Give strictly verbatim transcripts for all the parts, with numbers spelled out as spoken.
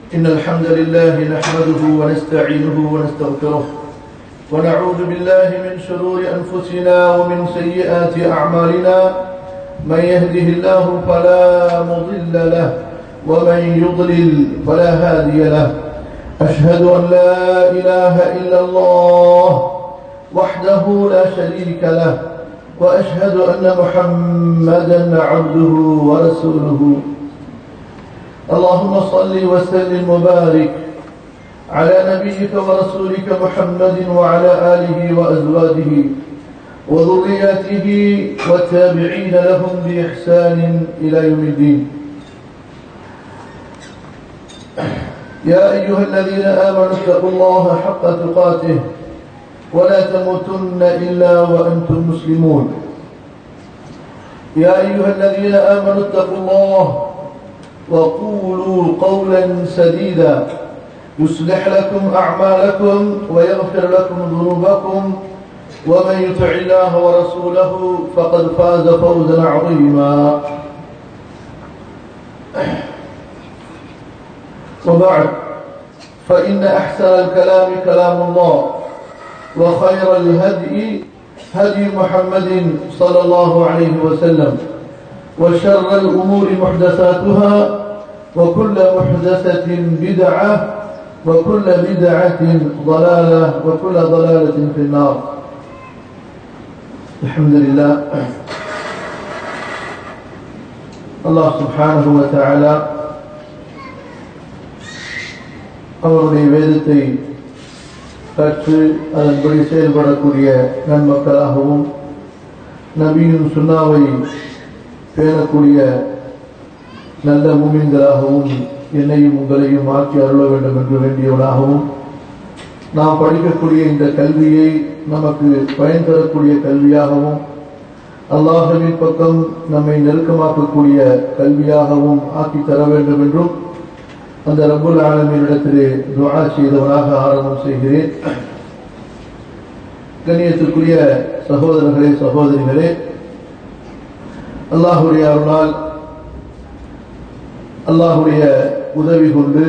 إن الحمد لله نحمده ونستعينه ونستغفره ونعوذ بالله من شرور أنفسنا ومن سيئات أعمالنا من يهده الله فلا مضل له ومن يضلل فلا هادي له أشهد أن لا إله إلا الله وحده لا شريك له وأشهد أن محمدا عبده ورسوله اللهم صل وسلم وبارك على نبيك ورسولك محمد وعلى آله وأزواجه وذرياته والتابعين لهم بإحسان إلى يوم الدين. يا أيها الذين آمنوا اتقوا الله حق تقاته ولا تموتن إلا وأنتم مسلمون. يا أيها الذين آمنوا اتقوا الله وقولوا قولا سديدا يصلح لكم أعمالكم ويغفر لكم ذنوبكم ومن يطع الله ورسوله فقد فاز فوزا عظيما. وبعد فإن أحسن الكلام كلام الله وخير الهدي هدي محمد صلى الله عليه وسلم وشر الأمور محدثاتها وكل محدثة بدعة وكل بدعة ضلالة وكل ضلالة في النار. الحمد لله. الله سبحانه وتعالى அவருடைய வேதத்தை கற்று அதன்படி செயல்படக்கூடிய நன்மக்களாகவும் நபியின் சுன்னாவை பேணக்கூடிய நல்ல மூமின்களாகவும் என்னையும் உங்களையும் ஆக்கி அருள வேண்டும் என்று வேண்டியவனாகவும் நாம் படிக்கக்கூடிய இந்த கல்வியை நமக்கு பயன் தரக்கூடிய கல்வியாகவும் அல்லாஹ்வின் பக்கம் நம்மை நெருக்கமாக்கக்கூடிய கல்வியாகவும் ஆக்கி தர வேண்டும் என்றும் அந்த ரப்புல் ஆலமீனிடத்திலே துஆ செய்தவனாக ஆரம்பம் செய்கிறேன். கண்ணியத்திற்குரிய சகோதரர்களே சகோதரிகளே, அல்லாஹ்வுடைய அருளால் அல்லாஹ்வுடைய உதவி கொண்டு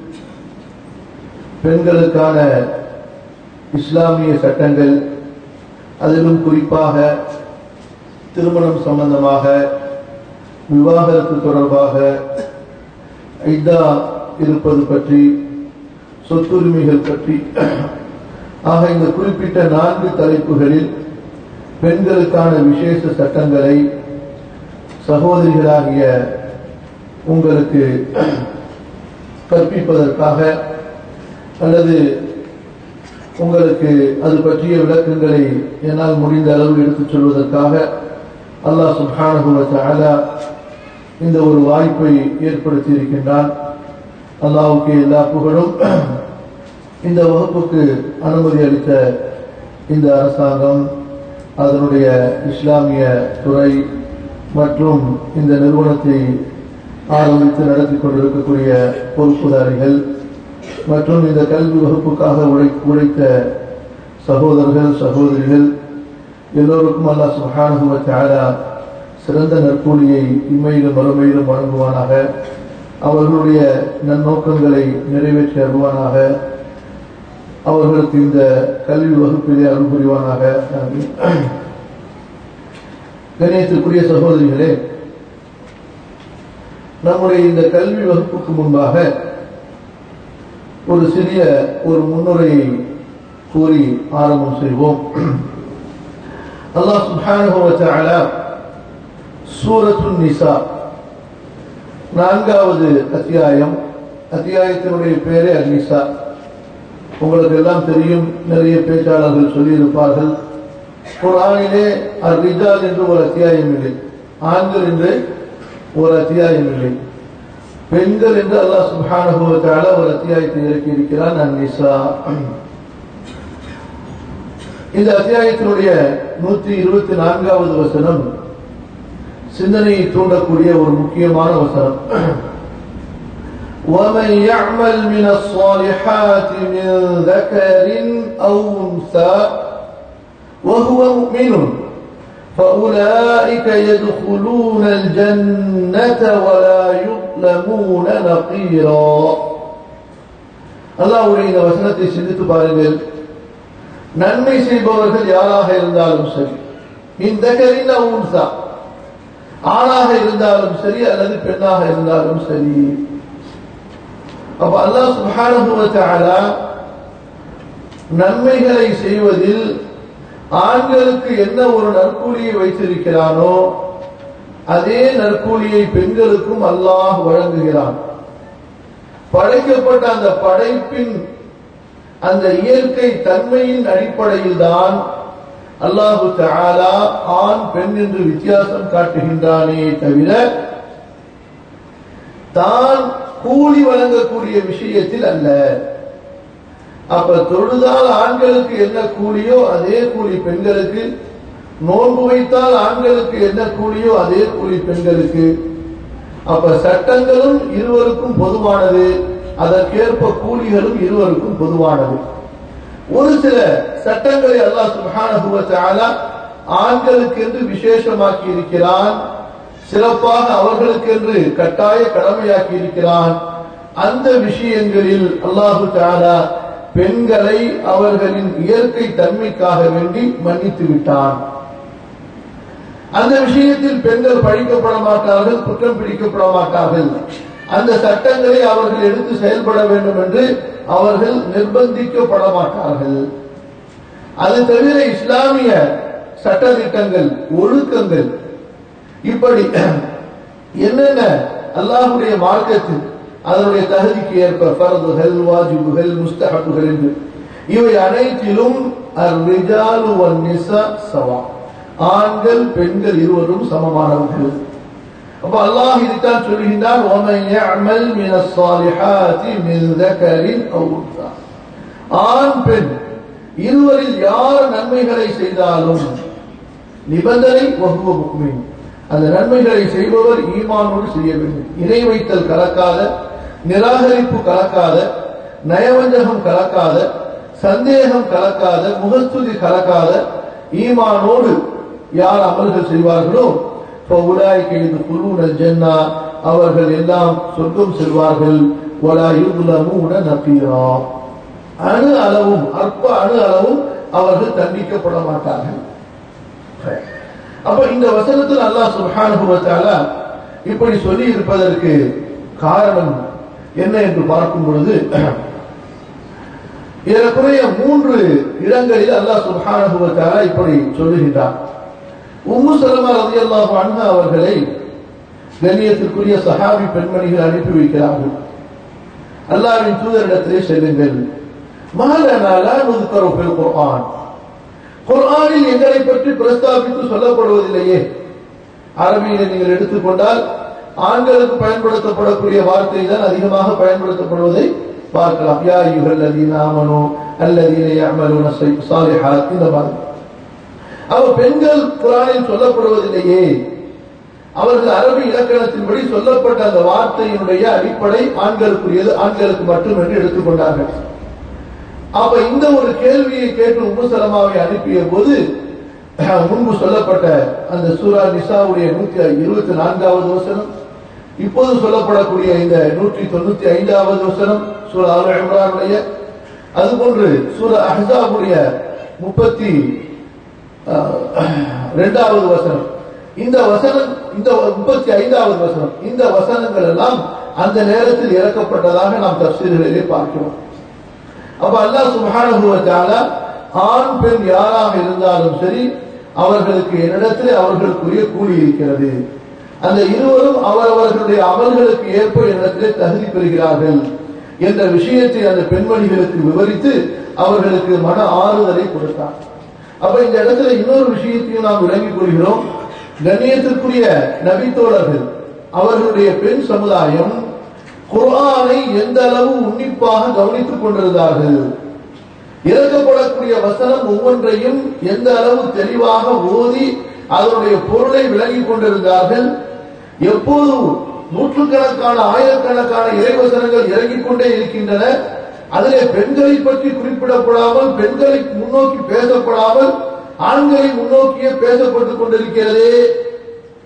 பெண்களுக்கான இஸ்லாமிய சட்டங்கள், அதிலும் குறிப்பாக திருமணம் சம்பந்தமாக, விவாகரத்து தொடர்பாக, ஐதா இருப்பது பற்றி, சொத்துரிமைகள் பற்றி ஆக இந்த குறிப்பிட்ட நான்கு தலைப்புகளில் பெண்களுக்கான விசேஷ சட்டங்களை சகோதரிகளாகிய உங்களுக்கு கற்பிப்பதற்காக அல்லது உங்களுக்கு அது பற்றிய விளக்கங்களை என்னால் முடிந்த அளவு எடுத்துச் சொல்வதற்காக அல்லாஹ் சுப்ஹானஹு வ தஆலா இந்த ஒரு வாய்ப்பை ஏற்படுத்தி இருக்கின்றான். அல்லாஹ்வுக்கு எல்லா புகழும். இந்த வகுப்புக்கு அனுமதி அளித்த இந்த அரசாங்கம், அதனுடைய இஸ்லாமிய துறை மற்றும் இந்த நிறுவனத்தை ஆரம்பித்து நடத்தி கொண்டிருக்கக்கூடிய பொறுப்புதாரிகள் மற்றும் இந்த கல்வி வகுப்புக்காக உழை உழைத்த சகோதரர்கள் சகோதரிகள் எல்லோருக்கும் அல்லாஹ் சுப்ஹானஹு வ தஆலா சிறந்த நற்கூலியை இம்மையிலும் மறுமையிலும் வழங்குவானாக. அவர்களுடைய நன்னோக்கங்களை நிறைவேற்றி அருள்வானாக. அவர்களுக்கு இந்த கல்வி வகுப்பிலே அருள் புரிவானாக. கண்ணியத்திற்குரிய சகோதரிகளே, நம்முடைய இந்த கல்வி வகுப்புக்கு முன்பாக ஒரு சிறிய ஒரு முன்னுரையை கூறி ஆரம்பம் செய்வோம். அல்லாஹ் சுப்ஹானஹு வ தஆலா சூரத்துன் நிசா நான்காவது அத்தியாயம், அத்தியாயத்தினுடைய பேரே அன்-நிசா. உங்களுக்கு எல்லாம் தெரியும், நிறைய பேச்சாளர்கள் சொல்லியிருப்பார்கள், குர்ஆனிலே அர்-ரிஜால் என்று ஒரு அத்தியாயம் இல்லை, ஆண்கள் என்று ஒரு அத்தியாயம் இல்லை, பெண்கள் என்று அல்லாஹ் சுப்ஹானஹு வ தஆலா ஒரு அத்தியாயத்தை இறக்கி இருக்கிறான், அன்-நிசா. இந்த அத்தியாயத்தினுடைய நூற்றி இருபத்தி நான்காவது வசனம் சிந்தனையை தூண்டக்கூடிய ஒரு முக்கியமான வசனம். وَمَنْ يَعْمَلْ مِنَ الصَّالِحَاتِ مِنْ ذَكَرٍ أَوْ أُنْثَى وَهُوَ مُؤْمِنٌ فَأُولَئِكَ يَدْخُلُونَ الْجَنَّةَ وَلَا يُظْلَمُونَ نَقِيرًا. அல்லாஹ்வுடைய இந்த வசனத்தை சிந்தித்து பாருங்கள். நன்மை செய்பவர்கள் யாராக இருந்தாலும் சரி, இந்த கரின உன்சா, ஆணாக இருந்தாலும் சரி அல்லது பெண்ணாக இருந்தாலும் சரி, அப்ப அல்லாஹ் சுப்ஹானஹு வ தஆலா நன்மைகளை செய்வதில் ஆண்களுக்கு என்ன ஒரு நற்கூலியை வைத்திருக்கிறானோ அதே நற்கூலியை பெண்களுக்கும் அல்லாஹ் வழங்குகிறான். படைக்கப்பட்ட அந்த படைப்பின் அந்த இயற்கை தன்மையின் அடிப்படையில் தான் அல்லாஹு தஆலா ஆண் பெண் என்று வித்தியாசம் காட்டுகின்றானே தவிர தான் கூலி வழங்கக்கூடிய விஷயத்தில் அல்ல. அப்ப தொழுதால் ஆண்களுக்கு என்ன கூலியோ அதே கூலி பெண்களுக்கு, நோன்பு வைத்தால் ஆண்களுக்கு என்ன கூலியோ அதே கூலி பெண்களுக்கு. அப்ப சட்டங்களும் இருவருக்கும் பொதுவானது, அதற்கேற்ப கூலிகளும் இருவருக்கும் பொதுவானது. ஒரு சில சட்டங்களை அல்லாஹ் சுப்ஹானஹு வ தஆலா ஆண்களுக்கு என்று விசேஷமாக்கி இருக்கிறான், சிறப்பாக அவர்களுக்கு என்று கட்டாய கடமையாக்கி இருக்கிறான். அந்த விஷயங்களில் அல்லாஹு தஆலா பெண்களை அவர்களின் இயற்கை தன்மைக்காக வேண்டி மன்னித்து விட்டான். அந்த விஷயத்தில் பெண்கள் பழிக்கப்பட மாட்டார்கள், குற்றம் பிடிக்கப்பட மாட்டார்கள். அந்த சட்டங்களை அவர்கள் எடுத்து செயல்பட வேண்டும் என்று அவர்கள் நிர்பந்திக்கப்பட மாட்டார்கள். அது தவிர இஸ்லாமிய சட்டதிட்டங்கள், ஒழுக்கங்கள், இப்படி என்னென்ன அல்லாஹ்வுடைய மார்க்கத்தில் அதனுடைய தகுதிக்கு ஏற்ப ஃபர்துகள், வாஜிபுகள், முஸ்தஹபுகள் என்று இவை அனைத்திலும் அர்-ரிஜாலு வன்-நிஸா ஸவா, ஆண்கள் பெண்கள் இருவரும் சமமானவர்கள். அப்ப அல்லாஹ் இதைத்தான் சொல்கின்றான், وَمَنْ يَعْمَلْ مِنَ الصَّالِحَاتِ مِنْ ذَكَرٍ أَوْ أُنْثَى, ஆண் பெண் இருவரில் யார் நன்மைகளை செய்தாலும், நிபந்தனை வஹுவ முஃமின், அந்த நன்மைகளை செய்பவர் ஈமானோடு செய்ய வேண்டும். இணை வைத்தல் கலக்காத, நிராகரிப்பு கலக்காத, நயவஞ்சகம் கலக்காத, சந்தேகம் கலக்காத, முகஸ்துதி கலக்காத ஈமானோடு யார் அமல்கள் செய்வார்களோ فَأُولَٰئِكَ يَدْخُلُونَ الْجَنَّةَ, அவர்கள் எல்லாம் சொர்க்கம் செல்வார்கள். وَلَا يُظْلَمُونَ نَقِيرًا, அணு அளவும் அற்ப அணு அளவும் அவர்கள் தண்டிக்கப்பட மாட்டார்கள். அப்ப இந்த வசனத்தில் அல்லாஹ் சுப்ஹானஹு வ தஆலா இப்படி சொல்லி இருப்பதற்கு காரணம் என்ன என்று பார்க்கும் பொழுது, ஏறக்குறைய மூன்று இடங்களில் அல்லாஹ் சுப்ஹானஹு வ தஆலா இப்படி சொல்லுகின்றார். உம்மு சலமா ரலியல்லாஹு அன்ஹா அவர்களை கண்ணியத்திற்குரிய சஹாபி பெண்மணிகள் அனுப்பி வைக்கிறார்கள். அல்லாஹ்வின் தூதரிடத்திலே செல்லுங்கள், மஹலனா லா நுذ்கரு ஃபில் குர்ஆன், குர்ஆனில் எங்களை பற்றி பிரஸ்தாபித்து சொல்லப்படுவதில்லையே. அரபியில நீங்கள் எடுத்துக்கொண்டால் ஆண்களுக்கு பயன்படுத்தப்படக்கூடிய வார்த்தை தான் அதிகமாக பயன்படுத்தப்படுவதை பார்க்கலாம். யா அய்யுஹல்லதீன ஆமனூ அல்லதீன யஅமலூன ஸாலிஹாத், இந்த மாதிரி. அவ பெண்கள் குர்ஆனில் சொல்லப்படுவதில்லையே. அவர்கள் அரபி இலக்கணத்தின்படி சொல்லப்பட்ட அந்த வார்த்தையினுடைய அடிப்படை ஆண்களுக்குரியது, ஆண்களுக்கு மட்டும் என்று எடுத்துக்கொண்டார்கள். அப்ப இந்த ஒரு கேள்வியை கேட்டு உம்மு சலமாவை அனுப்பிய போது முன்பு சொல்லப்பட்ட அந்த சூரா நிசாவுடைய நூத்தி இருபத்தி நான்காவது வசனம், இப்போது சொல்லப்படக்கூடிய இந்த நூற்றி தொண்ணூத்தி ஐந்தாவது வசனம் சூரா ஆல இம்ரானுடைய, அதுபோன்று சூரா அஹ்ஸாபுடைய முப்பத்தி இரண்டாவது வசனம், இந்த வசனம், இந்த முப்பத்தி ஐந்தாவது வசனம், இந்த வசனங்கள் எல்லாம் அந்த நேரத்தில் இறக்கப்பட்டதாக நாம் தஃசீர்களிலே பார்க்கிறோம். அப்ப அல்லாஹ் சுப்ஹானஹு வ தஆலா ஆண் பெண் யாராக இருந்தாலும் சரி அவர்களுக்கு என்னிடத்திலே அவர்களுக்குரிய கூலி இருக்கிறது, அந்த இருவரும் அவரவர்களுடைய அமல்களுக்கு ஏற்ப என்னிடத்திலே தகுதி பெறுகிறார்கள் என்ற விஷயத்தை அந்த பெண்மணிகளுக்கு விவரித்து அவர்களுக்கு மன ஆறுதலை கொடுத்தார். அப்ப இந்த இடத்துல இன்னொரு விஷயத்தையும் நாம் விளங்கிக் கொள்கிறோம். கண்ணியத்திற்குரிய நபித்தோழர்கள் அவர்களுடைய பெண் சமுதாயம் குர்ஆனை எந்த அளவு உன்னிப்பாக கவனித்துக் கொண்டிருந்தார்கள், இறக்கப்படக்கூடிய வசனம் ஒவ்வொன்றையும் எந்த அளவு தெளிவாக ஓதி அதனுடைய பொருளை விளங்கிக் கொண்டிருந்தார்கள். எப்போது நூற்றுக்கணக்கான ஆயிரக்கணக்கான இறைவசனங்கள் இறங்கிக் கொண்டே இருக்கின்றன, அதிலே பெண்களை பற்றி குறிப்பிடப்படாமல், பெண்களை முன்னோக்கி பேசப்படாமல் ஆண்களை முன்னோக்கியே பேசப்பட்டுக் கொண்டிருக்கிறதே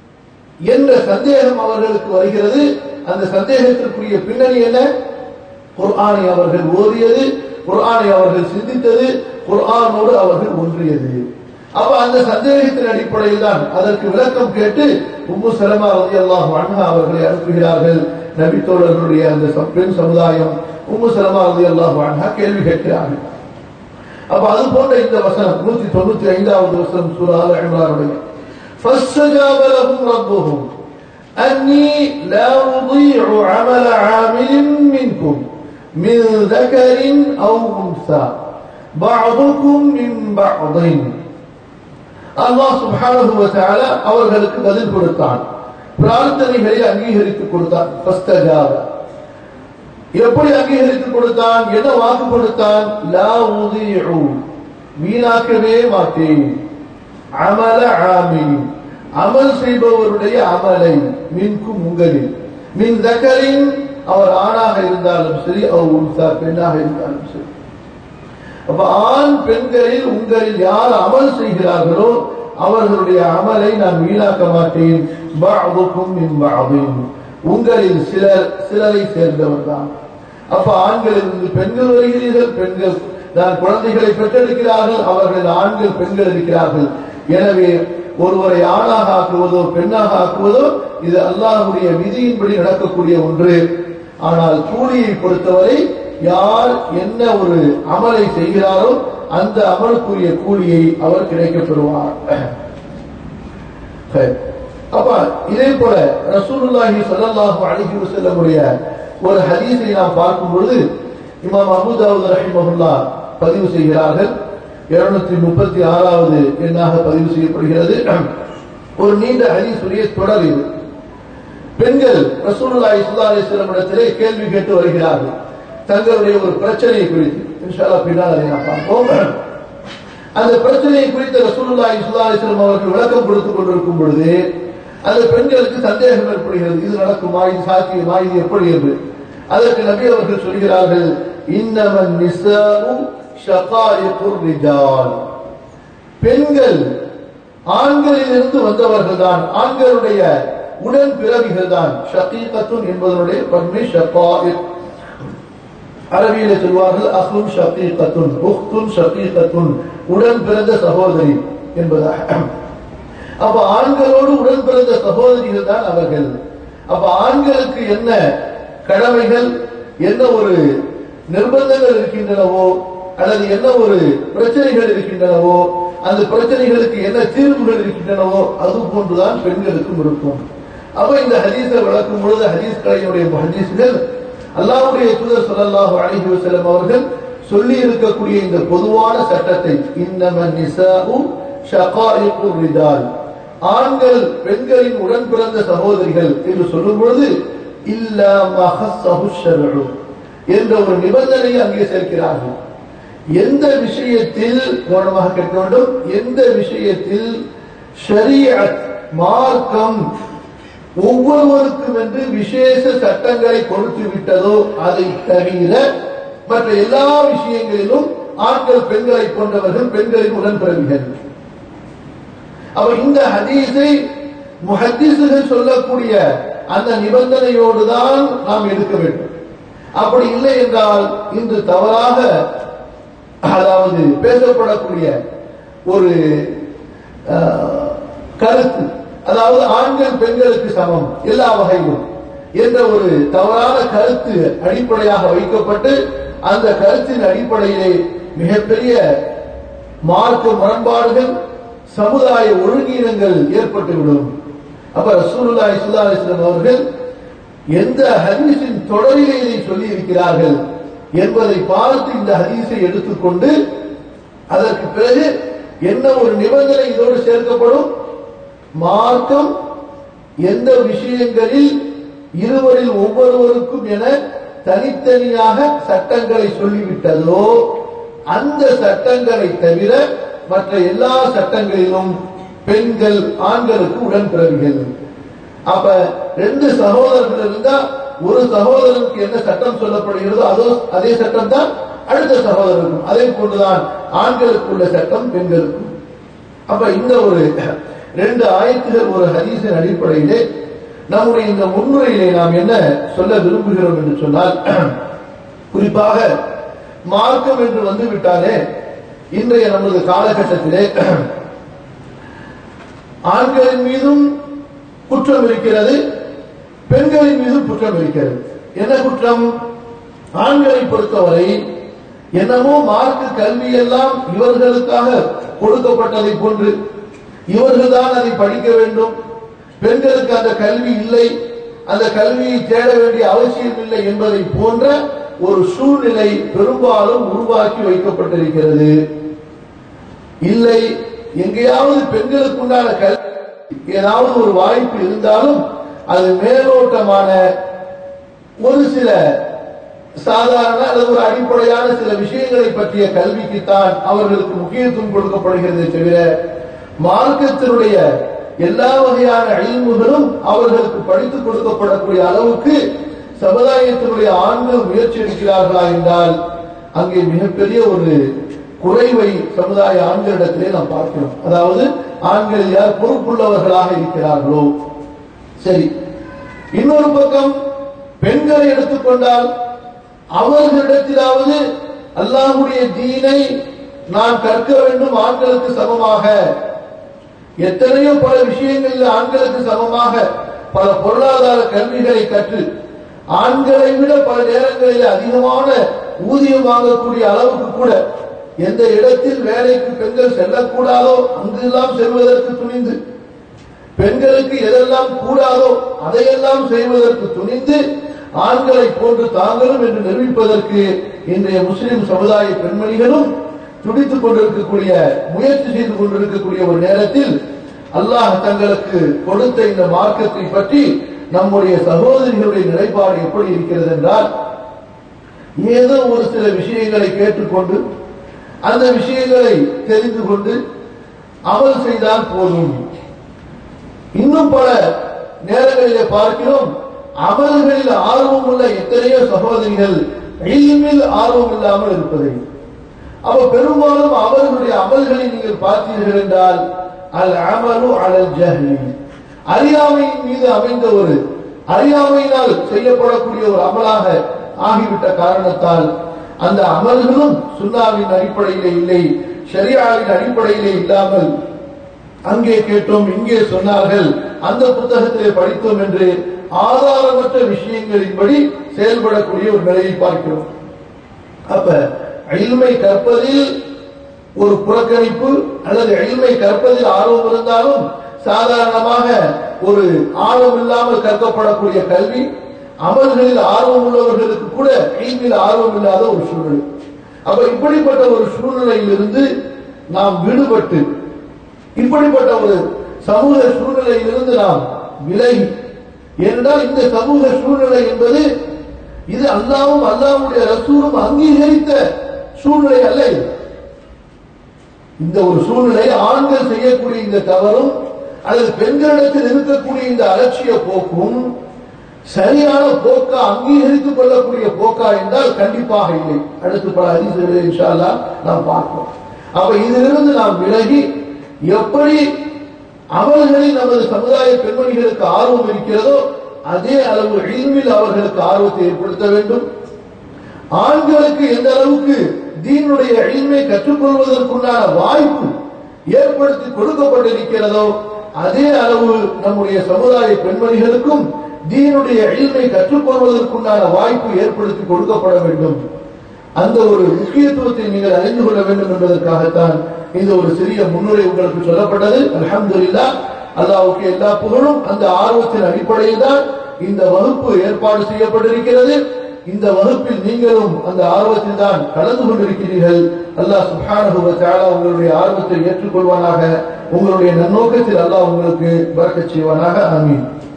என்ற சந்தேகம் அவர்களுக்கு வருகிறது. அந்த சந்தேகத்திற்குரிய பின்னணி என்ன? குர்ஆனை அவர்கள் ஓதியது, குர்ஆனை அவர்கள் சிந்தித்தது, குர்ஆனோடு அவர்கள் ஒன்றியது. அப்ப அந்த சந்தேகத்தின் அடிப்படையில் தான் அதற்கு விளக்கம் கேட்டு உம்மு சலமா ரலியல்லாஹு அன்ஹா அவர்களை அனுப்புகிறார்கள். நபி தோழர்களுடைய அந்த பெண் சமுதாயம் உம்மு சலமா ரலியல்லாஹு அன்ஹா கேள்வி கேட்கிறார்கள். அப்ப அது போன்ற இந்த வசனம் நூற்றி தொண்ணூத்தி ஐந்தாவது வசனம் சூரா ஆல இம்ரானுடைய فَاسْتَجَابَ لَهُمْ رَبُّهُمْ أَنِّي لَا أُضِيعُ عَمَلَ عَامِلٍ مِّنكُمْ مِنْ ذَكَرٍ أَوْ أُنْثَى بَعْضُكُمْ مِنْ بَعْضٍ. அல்லாஹ் சுப்ஹானஹு வ தஆலா அவர்களுக்கு பதில் கொடுத்தான், பிரார்த்தனைகளை அங்கீகரித்து கொடுத்தான். ஃபஸ்தஜாப, எப்படி அங்கீகரித்து கொடுத்தான், என்ன வாக்கு கொடுத்தான்? லா உதீஉ, வீணாக்கவே மாட்டேன். அமல ஆமில், அமல் செய்பவருடைய அமலை, மின்கும் உங்களில், மின் தக்கரின் அவர் ஆணாக இருந்தாலும் சரி, அவர் உன்சா பெண்ணாக இருந்தாலும் சரி. அப்ப ஆண் பெண்களில் உங்களில் யார் அமல் செய்கிறார்களோ அவர்களுடைய அமலை நான் வீணாக்க மாட்டேன். பஅதுக்கும் மின் பஅதின், உங்களில் சிலர் சிலரை சேர்ந்தவர் தான். அப்ப ஆண்களிலிருந்து பெண்கள் வருகிறீர்கள், பெண்கள் தான் குழந்தைகளை பெற்றெடுக்கிறார்கள், அவர்கள் ஆண்கள் பெண்கள் இருக்கிறார்கள். எனவே ஒருவரை ஆணாக ஆக்குவதோ பெண்ணாக ஆக்குவதோ இது அல்லாஹ்வுடைய விதியின்படி நடக்கக்கூடிய ஒன்று. ஆனால் கூலியை பொறுத்தவரை யார் என்ன ஒரு அமலை செய்கிறாரோ அந்த அமலுக்குரிய கூலியை அவர் கிடைக்கப் பெறுவார். அப்ப இதே போல ரசூலுல்லாஹி ஸல்லல்லாஹு அலைஹி வஸல்லமுடைய ஒரு ஹதீஸை நாம் பார்க்கும் பொழுது இமாம் அபூ தாவூத் ரஹிமஹுல்லாஹ் பதிவு செய்கிறார்கள். இருநூற்றி முப்பத்தி ஆறாவது எண்ணாக பதிவு செய்யப்படுகிறது. ஒரு நீண்ட ஹதீஸுடைய தொடர் இது. பெண்கள் ரசூலுல்லாஹி ஸல்லல்லாஹு அலைஹி வஸல்லம் இடத்திலே கேள்வி கேட்டு வருகிறார்கள் தங்களுடைய ஒரு பிரச்சனையை குறித்து. இன்ஷா அல்லாஹ் பின்னால் அதை நாம் பார்ப்போம். அந்த பிரச்சனையை குறித்து ரசூலுல்லாஹி ஸல்லல்லாஹு அலைஹி வஸல்லம் அவர்கள் விளக்கம் கொடுத்துக் கொண்டிருக்கும் பொழுது அந்த பெண்களுக்கு சந்தேகம் ஏற்படுகிறது, இது நடக்குமா, இது சாத்தியமா, இது எப்படி என்று. அதற்கு நபி அவர்கள் சொல்கிறார்கள், இன்னமன் நிசாஉ ஷகாயிகுர் ரிஜால், பெண்கள் ஆண்களிலிருந்து வந்தவர்கள் தான், ஆண்களுடைய உடன் பிறவிகள் தான். ஷகீகத்துன் என்பதனுடைய பன்மை ஷகாயிக். அரபியிலே சொல்வார்கள் அஹ்லுன் ஷகீகத்துன், உக்துன் ஷகீகத்துன், உடன் பிறந்த சகோதரி என்பதாக. அப்ப ஆண்களோடு உடன் பிறந்த சகோதரிகள் தான் அவர்கள். அப்ப ஆண்களுக்கு என்ன கடமைகள், என்ன ஒரு நிர்பந்தங்கள் இருக்கின்றனவோ அல்லது என்ன ஒரு பிரச்சனைகள் இருக்கின்றனவோ அந்த பிரச்சனைகளுக்கு என்ன தீர்வுகள் இருக்கின்றனவோ அது போன்றுதான் பெண்களுக்கும் இருக்கும். அப்ப இந்த ஹதீஸை விளக்கும் பொழுது ஹதீஸ்களுடைய முஹத்தீஸ்கள் அல்லாஹ்வுடைய தூதர் ஸல்லல்லாஹு அலைஹி வஸல்லம் அவர்கள் சொல்லி இருக்கக்கூடிய இந்த பொதுவான சட்டத்தை, இன்னமன் நிசாஉ ஷகாயிகுர் ரிஜால், ஆண்கள் பெண்களின் உடன் பிறந்த சகோதரிகள் என்று சொல்லும் பொழுது இல்லா மா ஹஸ்ஸஹு ஷர்உ என்ற ஒரு நிபந்தனையை அங்கே சேர்க்கிறார்கள். எந்த விஷயத்தில் கவனமாக கேட்க வேண்டும், எந்த விஷயத்தில் ஷரீஅத் மார்க்கம் ஒவ்வொருவருக்கும் என்று விசேஷ சட்டங்களை கொடுத்து விட்டதோ அதை தவிர மற்ற எல்லா விஷயங்களிலும் ஆண்கள் பெண்களை கொண்டவர்கள், பெண்களின் உடன்பிறவிகள். அப்ப இந்த ஹதீஸை முஹத்தீஸ்கள் சொல்லக்கூடிய அந்த நிபந்தனையோடு தான் நாம் எடுக்க வேண்டும். அப்படி இல்லை என்றால் இன்று தவறாக அதாவது பேசப்படக்கூடிய ஒரு கருத்து, அதாவது ஆண்கள் பெண்களுக்கு சமம் எல்லா வகையிலும் என்ற ஒரு தவறான கருத்து அடிப்படையாக வைக்கப்பட்டு அந்த கருத்தின் அடிப்படையிலே மிகப்பெரிய மார்க்க முரண்பாடுகள், சமுதாய ஒழுங்கீனங்கள் ஏற்பட்டுவிடும். அப்ப ரசூலுல்லாஹி ஸல்லல்லாஹு அலைஹி வஸல்லம் அவர்கள் எந்த ஹதீஸின் தொடரிலே இதை சொல்லி இருக்கிறார்கள் என்பதை பார்த்து இந்த ஹதீஸை எடுத்துக்கொண்டு அதற்கு பிறகு என்ன ஒரு நிபந்தனை இதோடு சேர்க்கப்படும், மார்க்கம் எந்த விஷயங்களில் இருவரில் ஒவ்வொருவருக்கும் என தனித்தனியாக சட்டங்களை சொல்லிவிட்டதோ அந்த சட்டங்களை தவிர மற்ற எல்லா சட்டங்களிலும் பெண்கள் ஆண்களுக்கு உடன்பிறவிகள். அப்ப ரெண்டு சகோதரர்கள் இருந்தா ஒரு சகோதரனுக்கு என்ன சட்டம் சொல்லப்படுகிறதோ அதோ அதே சட்டம் தான் அடுத்த சகோதரருக்கும், அதே போன்றுதான் ஆண்களுக்கு உள்ள சட்டம் பெண்களுக்கும். அப்ப இந்த ஒரு ரெண்டு ஆயத்துகள் ஒரு ஹதீஸின் அடிப்படையிலே நம்முடைய இந்த முன்னுரையிலே நாம் என்ன சொல்ல விரும்புகிறோம் என்று சொன்னால், குறிப்பாக மார்க்கம் என்று வந்துவிட்டாலே இன்றைய நமது காலகட்டத்திலே ஆண்களின் மீதும் குற்றம் இருக்கிறது, பெண்களின் மீதும் குற்றம் இருக்கிறது. என்ன குற்றம்? ஆண்களை பொறுத்தவரை என்னமோ மார்க்க கல்வி எல்லாம் இவர்களுக்காக கொடுக்கப்பட்டதை போன்று இவர்கள் தான் அதை படிக்க வேண்டும், பெண்களுக்கு அந்த கல்வி இல்லை, அந்த கல்வியை தேட வேண்டிய அவசியம் இல்லை என்பதை போன்ற ஒரு சூழ்நிலை பெரும்பாலும் உருவாக்கி வைக்கப்பட்டிருக்கிறது. இல்லை, எங்கேயாவது பெண்களுக்கு உண்டான கல்வி ஏதாவது ஒரு வாய்ப்பு இருந்தாலும் அது மேலோட்டமான ஒரு சில சாதாரண அல்லது ஒரு அடிப்படையான சில விஷயங்களை பற்றிய கல்விக்குத்தான் அவர்களுக்கு முக்கியத்துவம் கொடுக்கப்படுகிறது தவிர மார்க்கத்தினுடைய எல்லா வகையான இல்முகளும் அவர்களுக்கு படித்துக் கொடுக்கப்படக்கூடிய அளவுக்கு சமுதாயத்தினுடைய ஆண்கள் முயற்சி எடுக்கிறார்களா என்றால் அங்கே மிகப்பெரிய ஒரு குறைவை சமுதாய ஆண்களிடத்திலே நாம் பார்க்கிறோம். அதாவது ஆண்கள் யார் பொறுப்புள்ளவர்களாக இருக்கிறார்களோ. சரி, இன்னொரு பக்கம் பெண்களை எடுத்துக்கொண்டால் அவர்களிடத்திலாவது அல்லாஹ்வுடைய தீனை நான் கற்க வேண்டும் ஆண்களுக்கு சமமாக. எத்தனையோ பல விஷயங்களில் ஆண்களுக்கு சமமாக பல பொருளாதார கல்விகளை கற்று ஆண்களை விட பல நேரங்களில் அதிகமான ஊதியம் வாங்கக்கூடிய அளவுக்கு கூட எந்த இடத்தில் வேலைக்கு பெண்கள் செல்லக்கூடாதோ அங்கெல்லாம் செல்வதற்கு துணிந்து, பெண்களுக்கு எதெல்லாம் கூடாதோ அதையெல்லாம் செய்வதற்கு துணிந்து ஆண்களை போன்று தாங்களும் என்று நிரூபிப்பதற்கு இன்றைய முஸ்லிம் சமுதாய பெண்மணிகளும் துடித்துக் கொண்டிருக்கக்கூடிய முயற்சி செய்து கொண்டிருக்கக்கூடிய ஒரு நேரத்தில் அல்லாஹ் தங்களுக்கு கொடுத்த இந்த மார்க்கத்தை பற்றி நம்முடைய சகோதரிகளுடைய நிலைப்பாடு எப்படி இருக்கிறது என்றால், ஏதோ ஒரு சில விஷயங்களை கேட்டுக்கொண்டு அந்த விஷயங்களை தெரிந்து கொண்டு அமல் செய்தால் போதும். இன்னும் பல நேரங்களிலே பார்க்கிறோம், அமல்களில் ஆர்வம் உள்ள எத்தனையோ சகோதரிகள் இல்மில் ஆர்வம் இல்லாமல் இருப்பதை. அவ பெரும்பாலும் அவர்களுடைய அமல்களை நீங்கள் பார்த்தீர்கள் என்றால் அல் அமலு அலல் ஜஹ்லி, அறியாமையின் மீது அமைந்த ஒரு அறியாமையினால் செய்யப்படக்கூடிய ஒரு அமலாக ஆகிவிட்ட காரணத்தால் அந்த அமல்களும் சுன்னாவின் அடிப்படையிலே இல்லை, ஷரியாவின் அடிப்படையிலே இல்லாமல் அங்கே கேட்டோம் இங்கே சொன்னார்கள் அந்த புத்தகத்திலே படித்தோம் என்று ஆதாரமற்ற விஷயங்களின்படி செயல்படக்கூடிய ஒரு நிலையை பார்க்கிறோம். அப்ப இல்மை கற்பதில் ஒரு புறக்கணிப்பு அல்லது இல்மை கற்பதில் ஆர்வம் இருந்தாலும் சாதாரணமாக ஒரு ஆர்வம் இல்லாமல் கற்கப்படக்கூடிய கல்வி, அமல்களில் ஆர்வம் உள்ளவர்களுக்கு கூட இல்மில் ஆர்வம் இல்லாத ஒரு சூழ்நிலை. அப்ப இப்படிப்பட்ட ஒரு சூழ்நிலையிலிருந்து நாம் விடுபட்டு இப்படிப்பட்ட ஒரு சமூக சூழ்நிலையிலிருந்து நாம் விலகி, ஏனென்றால் இந்த சமூக சூழ்நிலை என்பது இது அல்லாஹ்வும் அல்லாஹ்வுடைய ரசூலும் அங்கீகரித்த சூழ்நிலை அல்ல. இந்த ஒரு சூழ்நிலை ஆண்கள் செய்யக்கூடிய இந்த தவறும் அல்லது பெண்களிடத்தில் இருக்கக்கூடிய இந்த அலட்சிய போக்கும் சரியான போக்கா அங்கீகரித்துக் கொள்ளக்கூடிய போக்கா என்றால் கண்டிப்பாக இல்லை. அடுத்து பல ஹதீஸ்களை இன்ஷா அல்லாஹ் நாம் பார்ப்போம். அப்ப இதிலிருந்து நாம் விலகி எப்படி அமல்களில் நமது சமுதாய பெண்மணிகளுக்கு ஆர்வம் இருக்கிறதோ அதே அளவு இல்மில் அவர்களுக்கு ஆர்வத்தை ஏற்படுத்த வேண்டும். ஆண்களுக்கு எந்த அளவுக்கு தீனுடைய இல்மை கற்றுக்கொள்வதற்குண்டான வாய்ப்பு ஏற்படுத்தி கொடுக்கப்பட்டிருக்கிறதோ அதே அளவு நம்முடைய சமுதாய பெண்மணிகளுக்கும் தீனுடைய இல்மை கற்றுக்கொள்வதற்குண்டான வாய்ப்பு ஏற்படுத்தி கொடுக்கப்பட வேண்டும். அந்த ஒரு முக்கியத்துவத்தை நீங்கள் அறிந்து கொள்ள வேண்டும் என்பதற்காகத்தான் இந்த ஒரு சிறிய முன்னுரை உங்களுக்கு சொல்லப்பட்டது. அல்ஹம்துலில்லாஹ், அல்லாஹ்வுக்கு எல்லா புகழும். அந்த ஆர்வத்தின் அடிப்படையில் தான் இந்த வகுப்பு ஏற்பாடு செய்யப்பட்டிருக்கிறது. இந்த வகுப்பில் நீங்களும் அந்த ஆர்வத்தில் தான் கலந்து கொண்டிருக்கிறீர்கள். அல்லாஹ் சுப்ஹானஹு வ தஆலா உங்களுடைய ஆர்வத்தை ஏற்றுக்கொள்வானாக. உங்களுடைய நன்னோக்கத்தில் அல்லாஹ் உங்களுக்கு பரக்கத் செய்வானாக. ஆமீன்.